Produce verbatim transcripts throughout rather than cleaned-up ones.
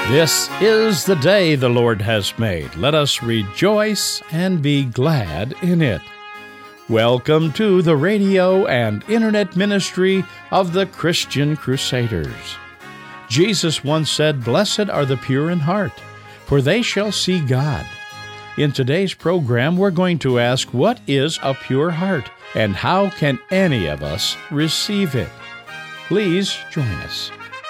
This is the day the Lord has made. Let us rejoice and be glad in it. Welcome to the radio and internet ministry of the Christian Crusaders. Jesus once said, "Blessed are the pure in heart, for they shall see God." In today's program, we're going to ask, what is a pure heart, and how can any of us receive it? Please join us.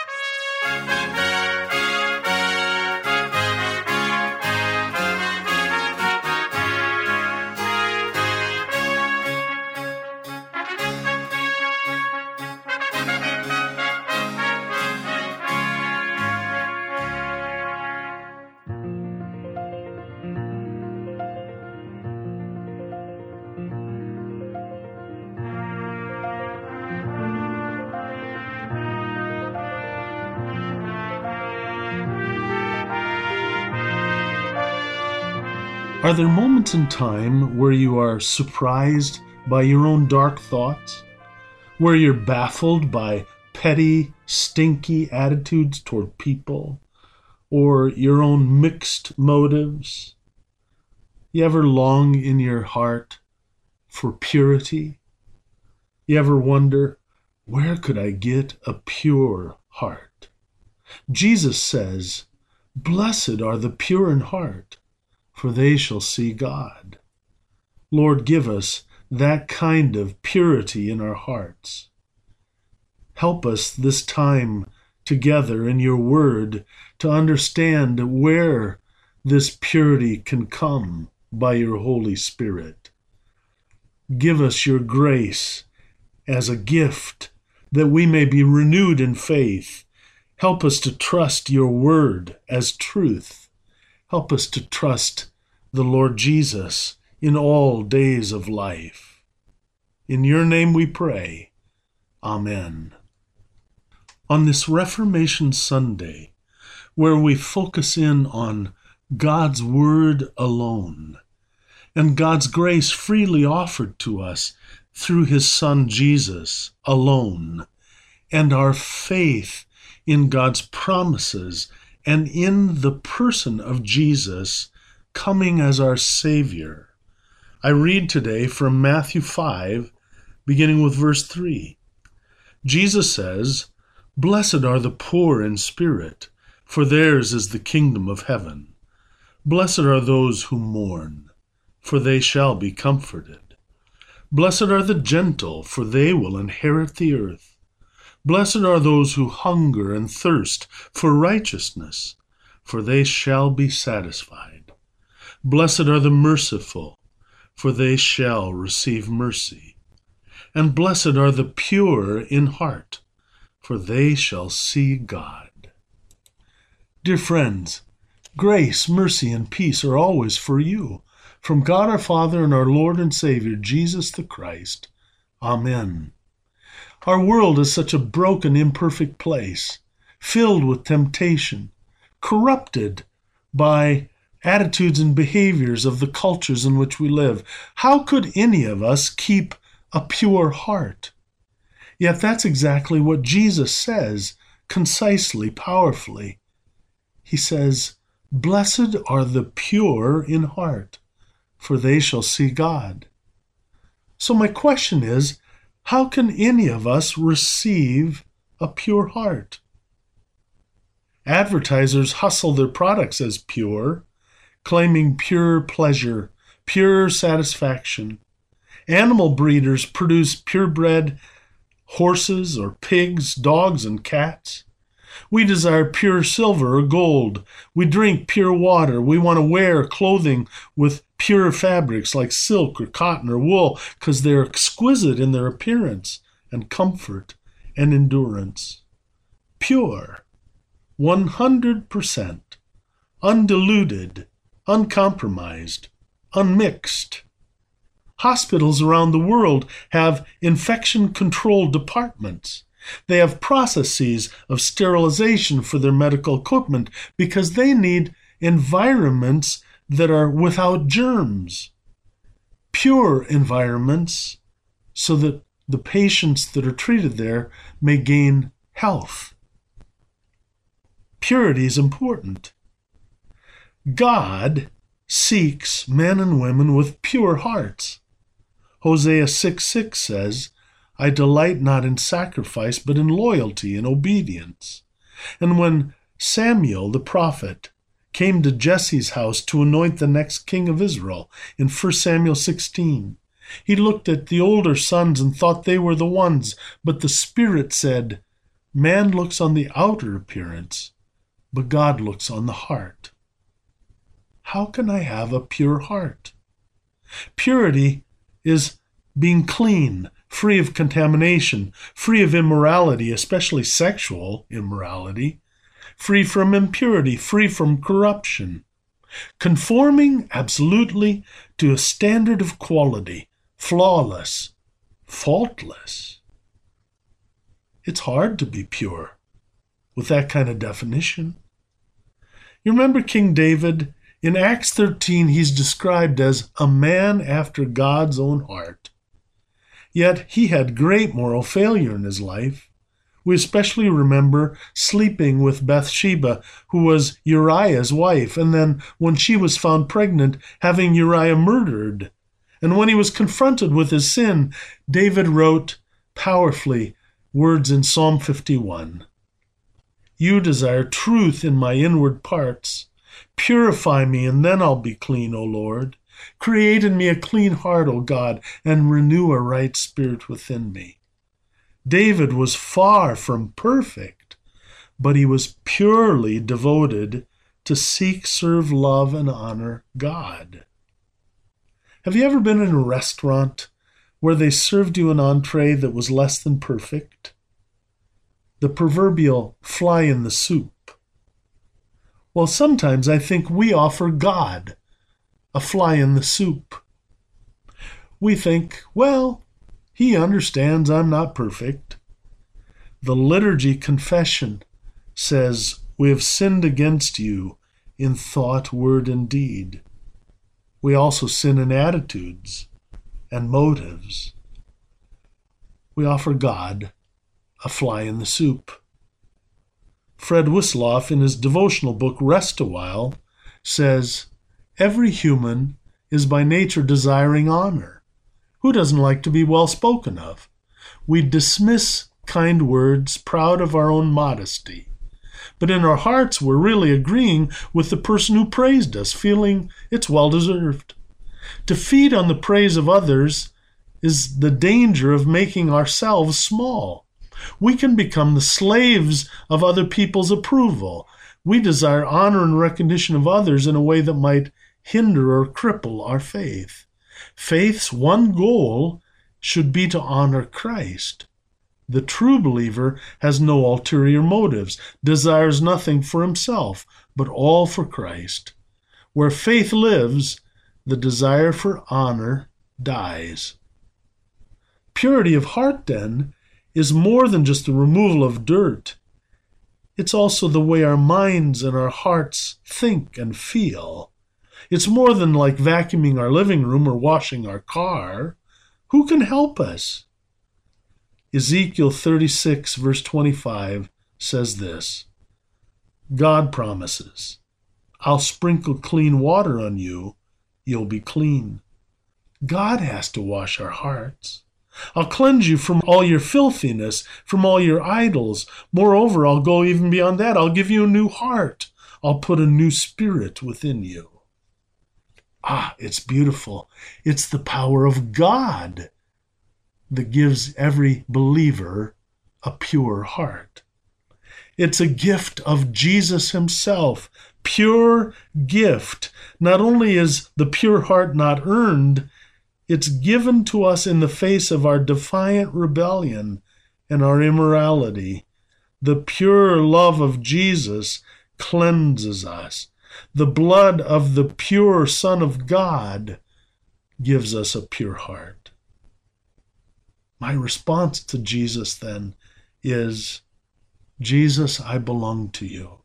Are there moments in time where you are surprised by your own dark thoughts? Where you're baffled by petty, stinky attitudes toward people? Or your own mixed motives? You ever long in your heart for purity? You ever wonder, where could I get a pure heart? Jesus says, "Blessed are the pure in heart, for they shall see God." Lord, give us that kind of purity in our hearts. Help us this time together in your word to understand where this purity can come by your Holy Spirit. Give us your grace as a gift that we may be renewed in faith. Help us to trust your word as truth. Help us to trust the Lord Jesus in all days of life. In your name we pray. Amen. On this Reformation Sunday, where we focus in on God's Word alone, and God's grace freely offered to us through His Son Jesus alone, and our faith in God's promises and in the person of Jesus coming as our Savior, I read today from Matthew five, beginning with verse three. Jesus says, "Blessed are the poor in spirit, for theirs is the kingdom of heaven. Blessed are those who mourn, for they shall be comforted. Blessed are the gentle, for they will inherit the earth. Blessed are those who hunger and thirst for righteousness, for they shall be satisfied. Blessed are the merciful, for they shall receive mercy. And blessed are the pure in heart, for they shall see God." Dear friends, grace, mercy, and peace are always for you, from God our Father and our Lord and Savior, Jesus the Christ. Amen. Our world is such a broken, imperfect place, filled with temptation, corrupted by attitudes and behaviors of the cultures in which we live. How could any of us keep a pure heart? Yet that's exactly what Jesus says, concisely, powerfully. He says, "Blessed are the pure in heart, for they shall see God." So my question is, how can any of us receive a pure heart? Advertisers hustle their products as pure, claiming pure pleasure, pure satisfaction. Animal breeders produce purebred horses or pigs, dogs, and cats. We desire pure silver or gold. We drink pure water. We want to wear clothing with pure fabrics like silk or cotton or wool because they're exquisite in their appearance and comfort and endurance. Pure, one hundred percent, undiluted, uncompromised, unmixed. Hospitals around the world have infection control departments. They have processes of sterilization for their medical equipment because they need environments that are without germs. Pure environments so that the patients that are treated there may gain health. Purity is important. God seeks men and women with pure hearts. Hosea six six says, I delight not in sacrifice, but in loyalty and obedience. And when Samuel the prophet came to Jesse's house to anoint the next king of Israel in First Samuel sixteen, he looked at the older sons and thought they were the ones, but the Spirit said, man looks on the outer appearance, but God looks on the heart. How can I have a pure heart? Purity is being clean, free of contamination, free of immorality, especially sexual immorality, free from impurity, free from corruption, conforming absolutely to a standard of quality, flawless, faultless. It's hard to be pure with that kind of definition. You remember King David? In Acts thirteen, he's described as a man after God's own heart. Yet he had great moral failure in his life. We especially remember sleeping with Bathsheba, who was Uriah's wife, and then when she was found pregnant, having Uriah murdered. And when he was confronted with his sin, David wrote powerfully words in Psalm fifty-one. You desire truth in my inward parts. Purify me, and then I'll be clean, O Lord. Create in me a clean heart, O God, and renew a right spirit within me. David was far from perfect, but he was purely devoted to seek, serve, love, and honor God. Have you ever been in a restaurant where they served you an entree that was less than perfect? The proverbial fly in the soup. Well, sometimes I think we offer God a fly in the soup. We think, well, he understands I'm not perfect. The liturgy confession says, we have sinned against you in thought, word, and deed. We also sin in attitudes and motives. We offer God a fly in the soup. Fred Wisloff, in his devotional book, Rest a While, says, every human is by nature desiring honor. Who doesn't like to be well spoken of? We dismiss kind words, proud of our own modesty. But in our hearts, we're really agreeing with the person who praised us, feeling it's well-deserved. To feed on the praise of others is the danger of making ourselves small. We can become the slaves of other people's approval. We desire honor and recognition of others in a way that might hinder or cripple our faith. Faith's one goal should be to honor Christ. The true believer has no ulterior motives, desires nothing for himself, but all for Christ. Where faith lives, the desire for honor dies. Purity of heart, then, is more than just the removal of dirt. It's also the way our minds and our hearts think and feel. It's more than like vacuuming our living room or washing our car. Who can help us? Ezekiel thirty-six, verse twenty-five says this, God promises, I'll sprinkle clean water on you, you'll be clean. God has to wash our hearts. I'll cleanse you from all your filthiness, from all your idols. Moreover, I'll go even beyond that. I'll give you a new heart. I'll put a new spirit within you. Ah, it's beautiful. It's the power of God that gives every believer a pure heart. It's a gift of Jesus himself, pure gift. Not only is the pure heart not earned, it's given to us in the face of our defiant rebellion and our immorality. The pure love of Jesus cleanses us. The blood of the pure Son of God gives us a pure heart. My response to Jesus, then, is, Jesus, I belong to you.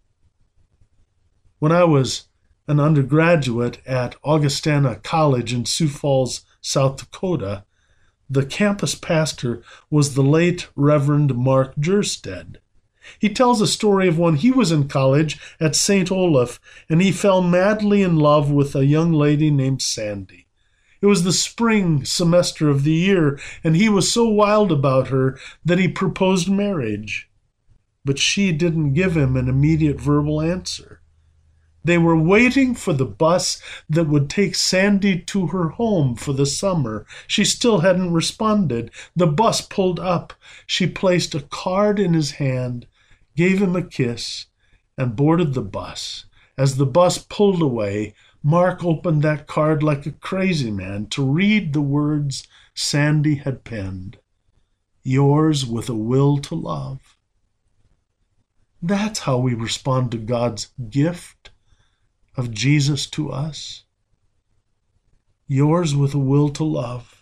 When I was an undergraduate at Augustana College in Sioux Falls, South Dakota, the campus pastor was the late Reverend Mark Jerstead. He tells a story of when he was in college at Saint Olaf, and he fell madly in love with a young lady named Sandy. It was the spring semester of the year, and he was so wild about her that he proposed marriage. But she didn't give him an immediate verbal answer. They were waiting for the bus that would take Sandy to her home for the summer. She still hadn't responded. The bus pulled up. She placed a card in his hand, gave him a kiss, and boarded the bus. As the bus pulled away, Mark opened that card like a crazy man to read the words Sandy had penned. Yours with a will to love. That's how we respond to God's gift of Jesus to us. Yours with a will to love.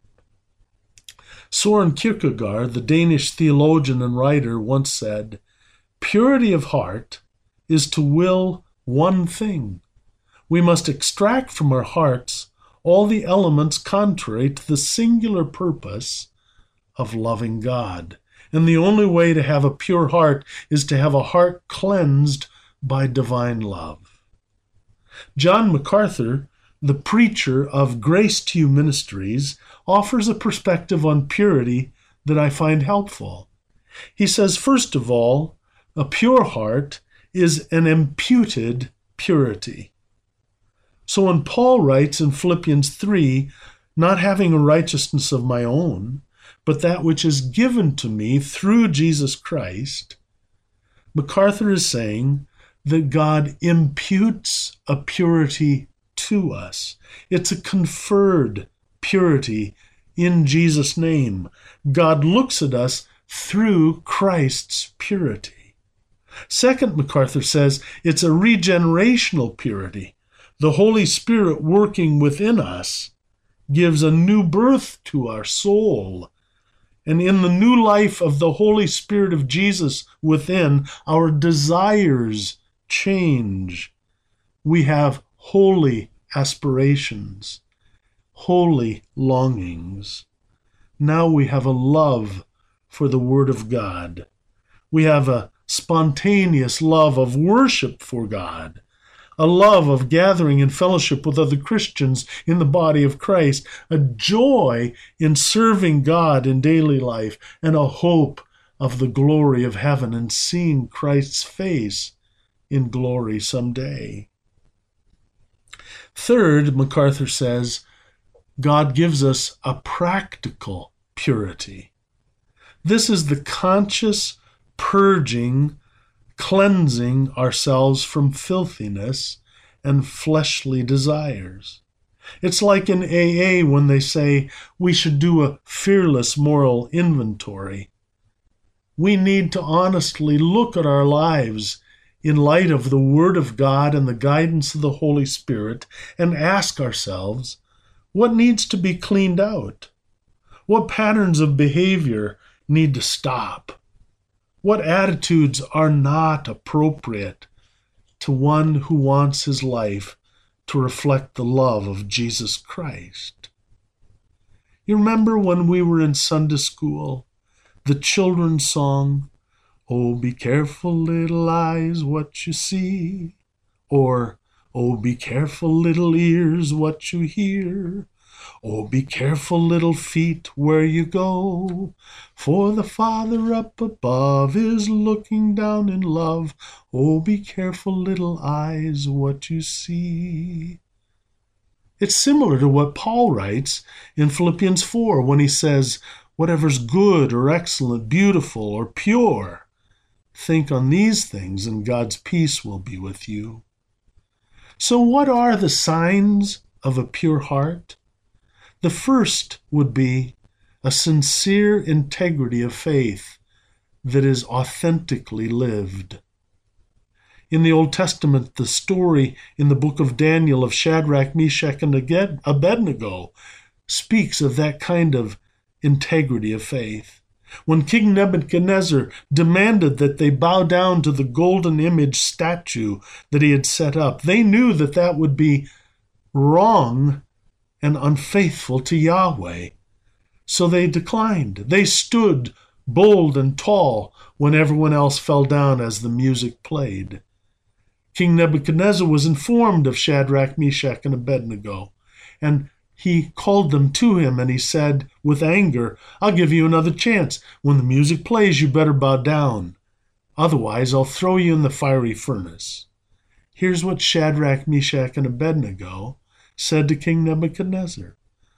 Soren Kierkegaard, the Danish theologian and writer, once said, "Purity of heart is to will one thing. We must extract from our hearts all the elements contrary to the singular purpose of loving God. And the only way to have a pure heart is to have a heart cleansed by divine love." John MacArthur, the preacher of Grace to You Ministries, offers a perspective on purity that I find helpful. He says, first of all, a pure heart is an imputed purity. So when Paul writes in Philippians three, not having a righteousness of my own, but that which is given to me through Jesus Christ, MacArthur is saying that God imputes a purity to us. It's a conferred purity in Jesus' name. God looks at us through Christ's purity. Second, MacArthur says it's a regenerational purity. The Holy Spirit working within us gives a new birth to our soul. And in the new life of the Holy Spirit of Jesus within, our desires change. We have holy aspirations, holy longings. Now we have a love for the Word of God. We have a spontaneous love of worship for God, a love of gathering in fellowship with other Christians in the body of Christ, a joy in serving God in daily life, and a hope of the glory of heaven and seeing Christ's face in glory someday. Third, MacArthur says, God gives us a practical purity. This is the conscious purging, cleansing ourselves from filthiness and fleshly desires. It's like in A A when they say we should do a fearless moral inventory. We need to honestly look at our lives in light of the Word of God and the guidance of the Holy Spirit and ask ourselves, what needs to be cleaned out? What patterns of behavior need to stop? What attitudes are not appropriate to one who wants his life to reflect the love of Jesus Christ? You remember when we were in Sunday school, the children's song, "Oh, be careful, little eyes, what you see," or, "Oh, be careful, little ears, what you hear. Oh, be careful, little feet, where you go, for the Father up above is looking down in love. Oh, be careful, little eyes, what you see." It's similar to what Paul writes in Philippians four when he says, whatever's good or excellent, beautiful or pure, think on these things and God's peace will be with you. So what are the signs of a pure heart? The first would be a sincere integrity of faith that is authentically lived. In the Old Testament, the story in the book of Daniel of Shadrach, Meshach, and Abednego speaks of that kind of integrity of faith. When King Nebuchadnezzar demanded that they bow down to the golden image statue that he had set up, they knew that that would be wrong and unfaithful to Yahweh. So they declined. They stood bold and tall when everyone else fell down as the music played. King Nebuchadnezzar was informed of Shadrach, Meshach, and Abednego, and he called them to him, and he said with anger, "I'll give you another chance. When the music plays, you better bow down. Otherwise, I'll throw you in the fiery furnace." Here's what Shadrach, Meshach, and Abednego said to King Nebuchadnezzar.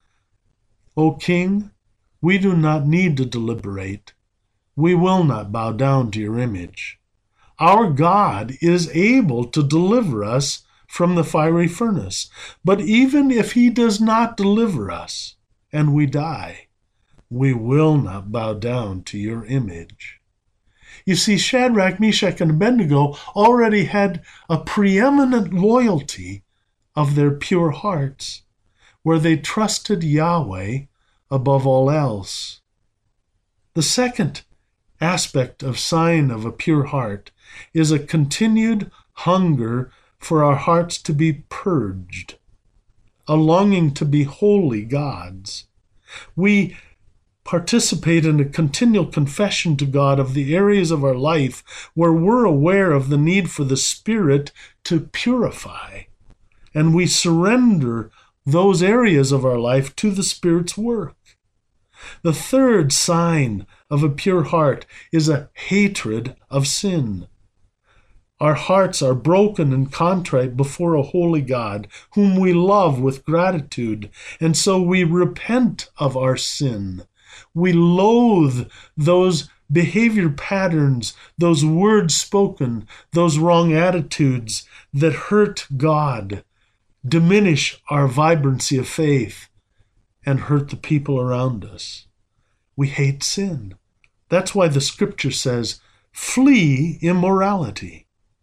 "O king, we do not need to deliberate. We will not bow down to your image. Our God is able to deliver us from the fiery furnace. But even if he does not deliver us and we die, we will not bow down to your image." You see, Shadrach, Meshach, and Abednego already had a preeminent loyalty of their pure hearts, where they trusted Yahweh above all else. The second aspect of sign of a pure heart is a continued hunger for our hearts to be purged, a longing to be holy gods. We participate in a continual confession to God of the areas of our life where we're aware of the need for the Spirit to purify, and we surrender those areas of our life to the Spirit's work. The third sign of a pure heart is a hatred of sin. Our hearts are broken and contrite before a holy God, whom we love with gratitude, and so we repent of our sin. We loathe those behavior patterns, those words spoken, those wrong attitudes that hurt God, diminish our vibrancy of faith, and hurt the people around us. We hate sin. That's why the scripture says, "Flee immorality."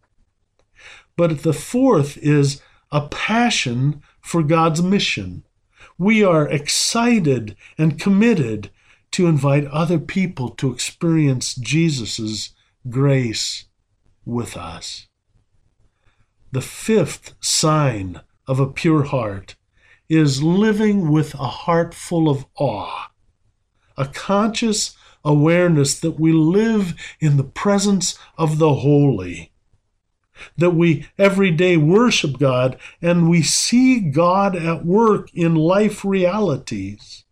But the fourth is a passion for God's mission. We are excited and committed to invite other people to experience Jesus' grace with us. The fifth sign of a pure heart is living with a heart full of awe, a conscious awareness that we live in the presence of the holy, that we every day worship God and we see God at work in life realities.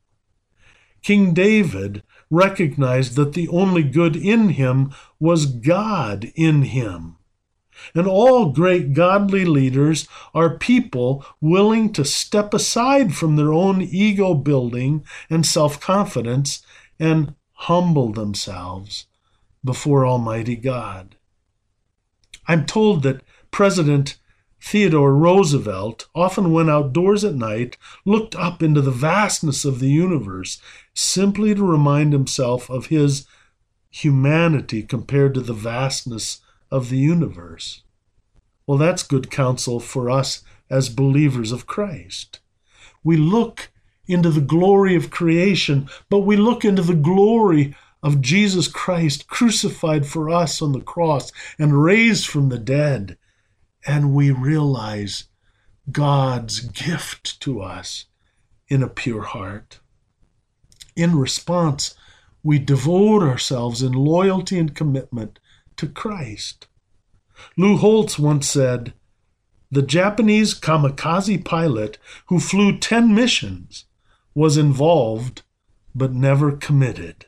King David recognized that the only good in him was God in him. And all great godly leaders are people willing to step aside from their own ego building and self-confidence and humble themselves before Almighty God. I'm told that President Theodore Roosevelt often went outdoors at night, looked up into the vastness of the universe, simply to remind himself of his humanity compared to the vastness of the universe. Well, that's good counsel for us as believers of Christ. We look into the glory of creation, but we look into the glory of Jesus Christ crucified for us on the cross and raised from the dead, and we realize God's gift to us in a pure heart. In response, we devote ourselves in loyalty and commitment to Christ. Lou Holtz once said, "The Japanese kamikaze pilot who flew ten missions was involved but never committed."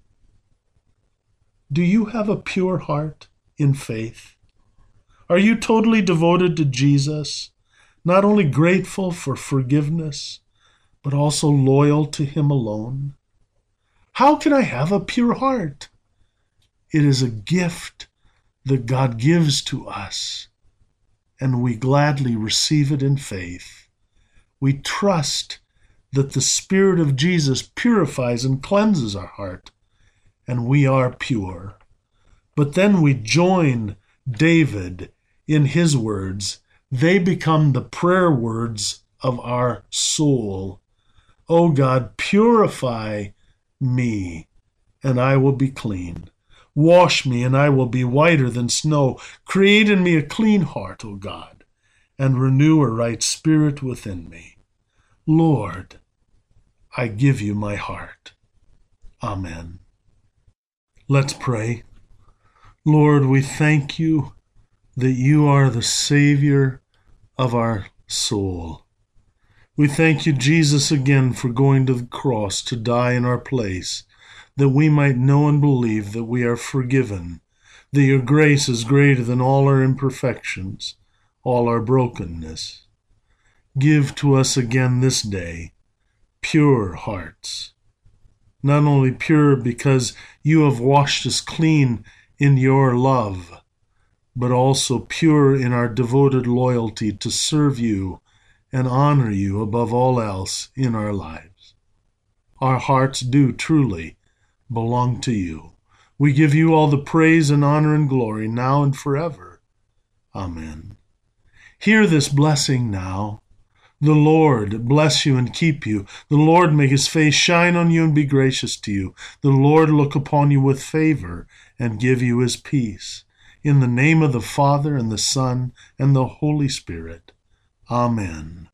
Do you have a pure heart in faith? Are you totally devoted to Jesus, not only grateful for forgiveness, but also loyal to him alone? How can I have a pure heart? It is a gift that God gives to us, and we gladly receive it in faith. We trust that the Spirit of Jesus purifies and cleanses our heart, and we are pure. But then we join David in his words. They become the prayer words of our soul. O God, purify me, and I will be clean. Wash me, and I will be whiter than snow. Create in me a clean heart, O God, and renew a right spirit within me. Lord, I give you my heart. Amen. Let's pray. Lord, we thank you that you are the Savior of our soul. We thank you, Jesus, again for going to the cross to die in our place, that we might know and believe that we are forgiven, that your grace is greater than all our imperfections, all our brokenness. Give to us again this day pure hearts, not only pure because you have washed us clean in your love, but also pure in our devoted loyalty to serve you and honor you above all else in our lives. Our hearts do truly belong to you. We give you all the praise and honor and glory now and forever. Amen. Hear this blessing now. The Lord bless you and keep you. The Lord make his face shine on you and be gracious to you. The Lord look upon you with favor and give you his peace. In the name of the Father, and the Son, and the Holy Spirit. Amen.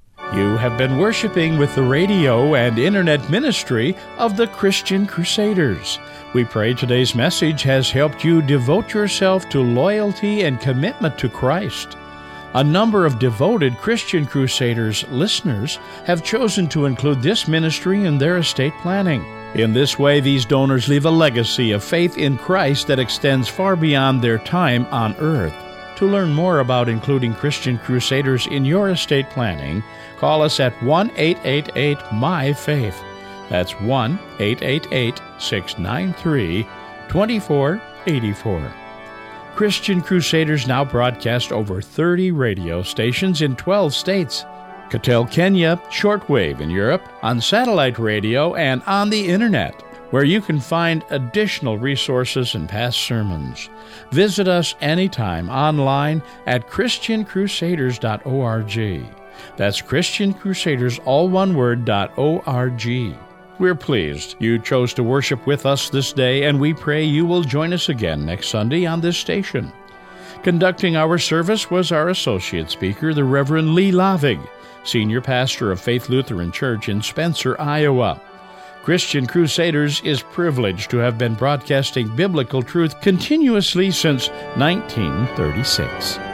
You have been worshiping with the radio and internet ministry of the Christian Crusaders. We pray today's message has helped you devote yourself to loyalty and commitment to Christ. A number of devoted Christian Crusaders listeners have chosen to include this ministry in their estate planning. In this way, these donors leave a legacy of faith in Christ that extends far beyond their time on earth. To learn more about including Christian Crusaders in your estate planning, call us at one eight eight eight M Y FAITH. That's one eight eight eight, six nine three, two four eight four. Christian Crusaders now broadcast over thirty radio stations in twelve states. Cattell, Kenya, shortwave in Europe, on satellite radio, and on the Internet, where you can find additional resources and past sermons. Visit us anytime online at christian crusaders dot org. That's Christian Crusaders, all one word, dot org. We're pleased you chose to worship with us this day, and we pray you will join us again next Sunday on this station. Conducting our service was our associate speaker, the Reverend Lee Lavig, Senior Pastor of Faith Lutheran Church in Spencer, Iowa. Christian Crusaders is privileged to have been broadcasting biblical truth continuously since nineteen thirty-six.